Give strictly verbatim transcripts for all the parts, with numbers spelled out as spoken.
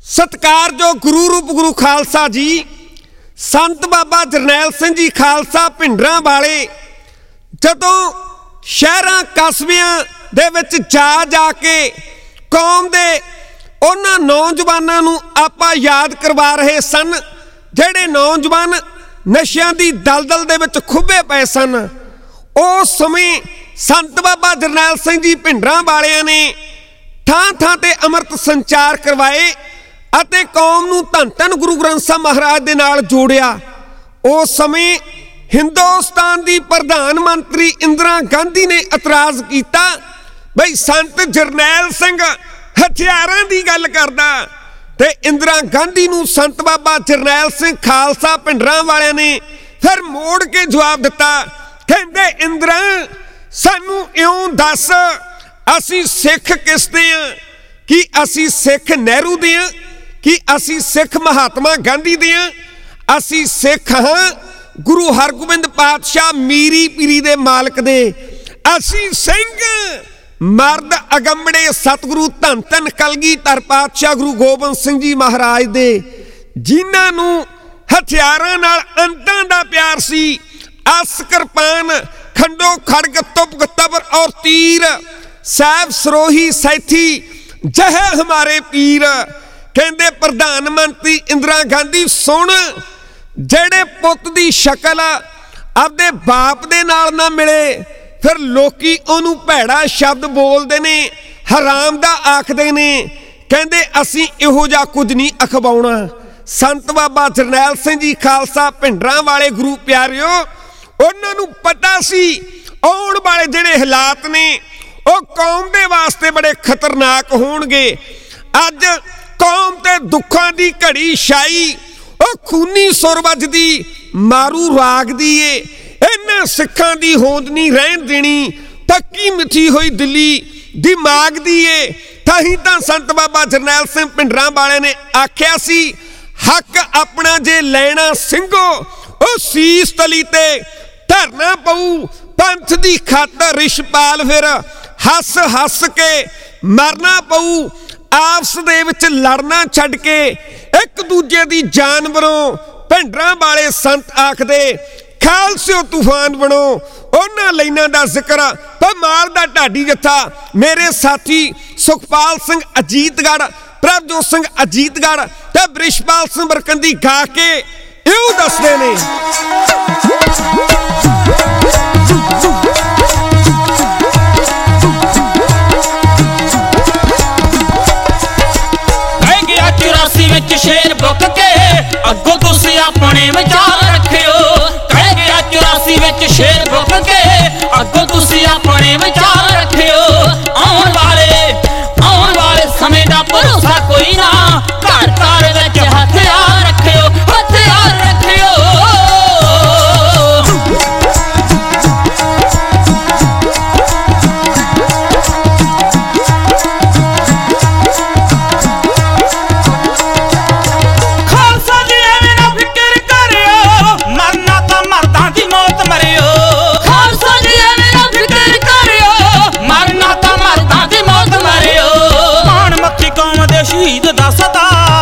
सत्कारयोग गुरु रूप गुरु खालसा जी संत बाबा जरनैल सिंह जी खालसा भिंडरां वाले जदों शहरां कस्बियां दे विच जा जा के कौम दे उन्हां नौजवानां नूं आपां याद करवा रहे सन जिहड़े नौजवान नशियां दी दलदल दे विच खुभे पए सन। उस समय संत बाबा जरनैल सिंह जी भिंडरां वालियां ने थां थां ते अमृत संचार करवाए ਅਤੇ कौम नूं धन धन गुरु ग्रंथ साहिब महाराज दे नाल जोड़िया। उस समय हिंदुस्तान दी प्रधान मंत्री इंदिरा गांधी ने इतराज किया बई संत जरनैल सिंह हथियारां दी गल करदा ते इंदिरा गांधी नूं संत बाबा जरनैल सिंह खालसा भिंडरां वालियां ने फिर मोड़ के जवाब दिता, कहंदे इंदिरा सानू इउं दस असीं सिख किस दे आ, कि असीं सिख नेहरू दे आ कि असी सिख महात्मा गांधी दे असी सिख हाँ गुरु हरगोबिंद पातशाह मीरी पीरी दे मालक दे असी सिंह मर्द अगंबड़े सतगुरु धन धन कलगीधर पातशाह गुरु गोबिंद सिंह जी महाराज दे जिन्हां नूं हथियारां नाल अंतां दा प्यार सी। अस किरपान खंडो खड़ग तुप तबर और तीर साहब सरोही सैथी जह हमारे पीर। कहंदे प्रधान मंत्री इंदिरा गांधी सुन जेड़े पुत दी शक्ल आपदे बाप दे नाल ना मिले फिर लोकी ओनू भैड़ा शब्द बोलदे ने हराम दा आखदे ने। कहंदे असीं इहो जिहा कुछ नहीं अखवाउणा। संत बाबा जरनैल सिंह जी खालसा भिंडरां वाले गुरु प्यारिओ उन्हां नूं पता सी आउण वाले जेड़े हालात ने ਉਹ कौम दे वास्ते बड़े खतरनाक होणगे। अज कौम ते दुखां दी घड़ी छाई ਉਹ खूनी सुर वजदी मारू राग दी ए इन्हां सिखां दी होंद नहीं रहन देनी पक्की मिठी होई दिली दिमाग दी ए। ताही तां संत बाबा जरनैल सिंह भिंडरां वाले ने आख्या सी हक अपना जे लैना ਸਿੰਘੋ ਉਹ सीस तली ते धरना पऊ पंथ दी खातर रिछपाल फिर हस हस के मरना पऊ आपस दे विच लड़ना छड्ड के एक दूजे दी जानवरों भिंडरां वाले संत आखदे खालसिओ तूफान बनो। उन्हां लाइनां दा जिक्र भमाल दा ढाडी जत्था मेरे साथी सुखपाल सिंह अजीतगढ़ प्रभजोत सिंह अजीतगढ़ ते बरिशपाल सिंह बरकंदी गा के इहो दसदे ने। शेर बुक के अगो तुसी अपने विचार रखियो। कह गया चौरासी विच शेर बुक के अगो तुसी अपने विचार रखियो। आउण वाले आउण वाले समय दा भरोसा कोई ना घर घर विच हथियार रखियो हथियार रखियो। शहीद दा सदा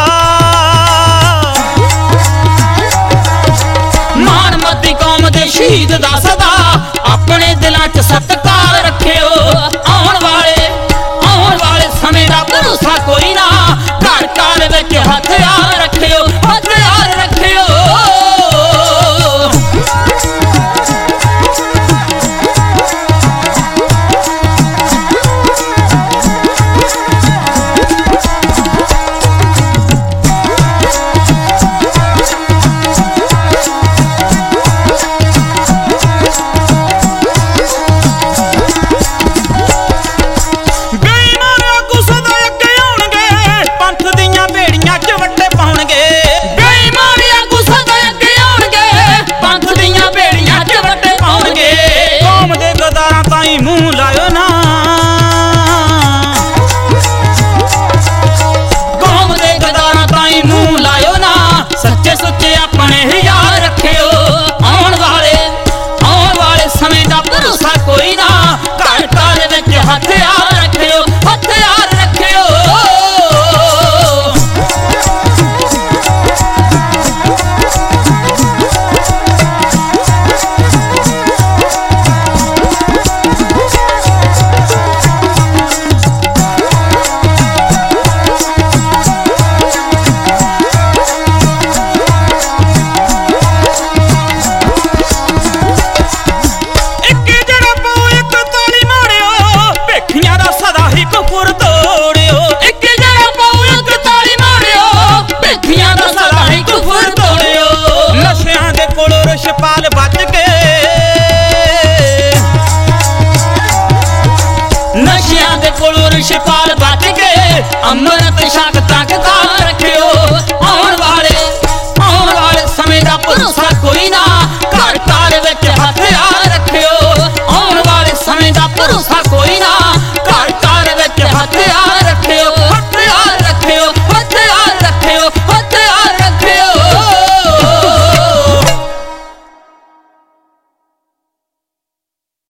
मान मती कौम दे शहीद दा सदा अपने दिलां च सत्कार रखियो। आउण वाले आउण वाले समय दा भरोसा कोई ना घर घर विच हथियार रखियो हथियार रखियो। मुंह लायो ना कौम दे गदारां ताई मुंह लायो ना सच्चे सुच्चे अपने ही यार रखियो। आउण वाले आउण वाले समय दा भरोसा कोई ना घर घर विच हथियार